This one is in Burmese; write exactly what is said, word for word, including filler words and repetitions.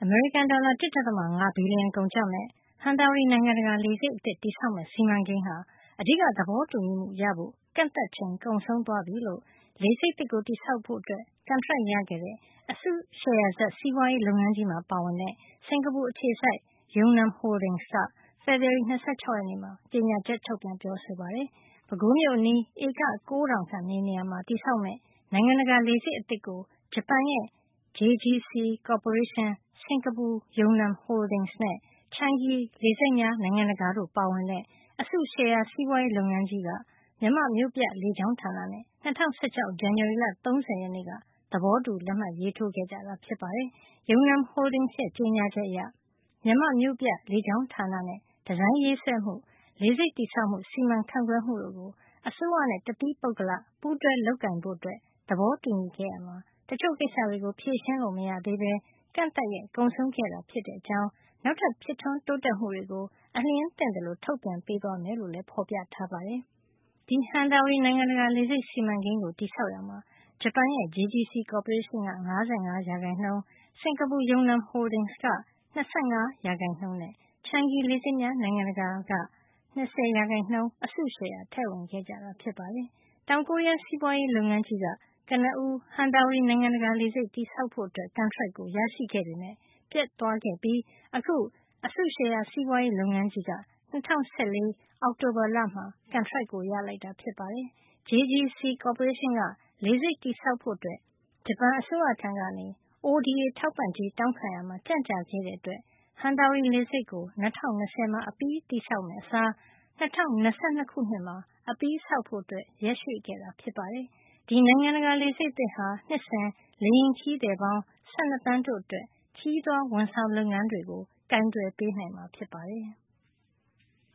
အမေရိကန်ဒေါ်လာ တစ် ဒသမ ၅ ဘီလီယံကုန်ကျမယ့် ဟန်တာဝရီနိုင်ငံတကာလေဆိပ်အသစ်တည်ဆောက်မယ့်စီမံကိန်းဟာ အဓိကသဘောတူညီမှုရဖို့ ကန့်သတ်ချိန်ကုန်ဆုံးသွားပြီလို့ လေဆိပ်သစ်ကိုတည်ဆောက်ဖို့ ကန်ထရိုက်ရခဲ့တဲ့ အစုရှယ်ယာဇာတ်စီးပွါးရေးလုပ်ငန်းကြီးမှာပါဝင်တဲ့ စင်္ကာပူအခြေစိုက် Yunnan Holdings က ဖေဖေါ်ဝါရီ ၂၆ ရက်နေ့မှာ ကြေညာချက်ထုတ်ပြန်ပြောဆိုပါတယ်။ ပဲခူးမြို့အနီး ဧက ကိုးထောင်ခန့်မြေနေရာမှာတည်ဆောက်မယ့် နိုင်ငံတကာလေဆိပ်အသစ်ကို ဂျပန်ရဲ့ ဂျေ ဂျီ စီ ကော်ပိုရေးရှင်း၊ စင်္ကာပူ Yunnan Holdings နဲ့ Changi လေဆိပ်များနိုင်ငံတကာတို့ပါဝင်တဲ့ အစုရှယ်ယာစီးပွါးရေးလုပ်ငန်းကြီးက မြန်မာ့မြို့ပြလေကြောင်းဌာနနဲ့ ၂၀၁၆ ဇန်နဝါရီလ ၃၀ ရက်နေ့က သဘောတူလက်မှတ်ရေးထိုးခဲ့ကြတာဖြစ်ပါတယ်။ Yunnan Holdings ရဲ့ ကြေညာချက်အရ မြန်မာ့မြို့ပြလေကြောင်းဌာနနဲ့ ဒီဇိုင်းရေးဆွဲမှု၊ လေဆိပ်တည်ဆောက်မှု စီမံခန့်ခွဲမှုတို့ကို အစိုးရနဲ့ တသီးပုဂ္ဂလပူးတွဲလုပ်ကိုင်ဖို့ သဘောတူညီခဲ့ရာမှာ တချို့ကိစ္စတွေကိုဖြေရှင်းလို့မရသေးပဲ ကန့်သတ်ရက်ကုန်ဆုံးခဲ့တာဖြစ်တဲ့အကြောင်း နောက်ထပ်ဖြစ်ထွန်းတိုးတက်မှုတွေကို အလျင်သင့်သလို ထုတ်ပြန်ပေးသွားမယ်လို့လည်းဖေါ်ပြထားပါတယ်။ ဒီဟန်တာဝရီနိုင်ငံတကာလေဆိပ်စီမံကိန်းကိုတည်ဆောက်ရာမှာ ဂျပန်ရဲ့ ဂျေ ဂျီ စီ ကော်ပိုရေးရှင်းက ၅၅ ရာခိုင်နှုန်း၊ စင်္ကာပူ Yunnan Holdings က ၂၅ ရာခိုင်နှုန်းနဲ့ Changi လေဆိပ်များနိုင်ငံတကာက ၂၀ ရာခိုင်နှုန်း အစုရှယ်ယာထည့်ဝင်ခဲ့ကြတာဖြစ်ပါတယ်။ တောင်ကိုရီးယားစီးပွါးရေးလုပ်ငန်းကြီးက ကနဦး ဟန်တာဝရီနိုင်ငံတကာလေဆိပ်တည်ဆောက်ဖို့ ကန်ထရိုက်ကိုရရှိခဲ့ပေမယ့် ပျက်သွားခဲ့ပြီး အခု အစုရှယ်ယာစီးပွါးရေးလုပ်ငန်းကြီးက ၂၀၁၄ အောက်တိုဘာလမှာ ကန်ထရိုက်ကိုရလိုက်တာဖြစ်ပါတယ်။ ဂျေ ဂျီ စီ ကော်ပိုရေးရှင်းက လေဆိပ်တည်ဆောက်ဖို့ ဂျပန်အစိုးရထံကနေ အို ဒီ အေ ထောက်ပံ့ကြေးတောင်းခံရာမှာ ကြန့်ကြာခဲ့တဲ့အတွက် ဟန်တာဝရီလေဆိပ်ကို ၂၀၂၀ မှာအပြီးတည်ဆောက်မယ့်အစား ၂၀၂၂ ခုနှစ်မှာ အပြီးဆောက်ဖို့ ရက်ရွှေ့ခဲ့တာဖြစ်ပါတယ်။ ဒီနိုင်ငံတကာလေဆိပ်သစ်ဟာ နှစ်စဉ် လေယာဉ်ခရီးသည်ပေါင်း ၁၂ သန်းတို့အတွက် ခရီးသွားဝန်ဆောင်လုပ်ငန်းတွေကို ကိုင်တွယ်ပေးနိုင်မှာဖြစ်ပါတယ်။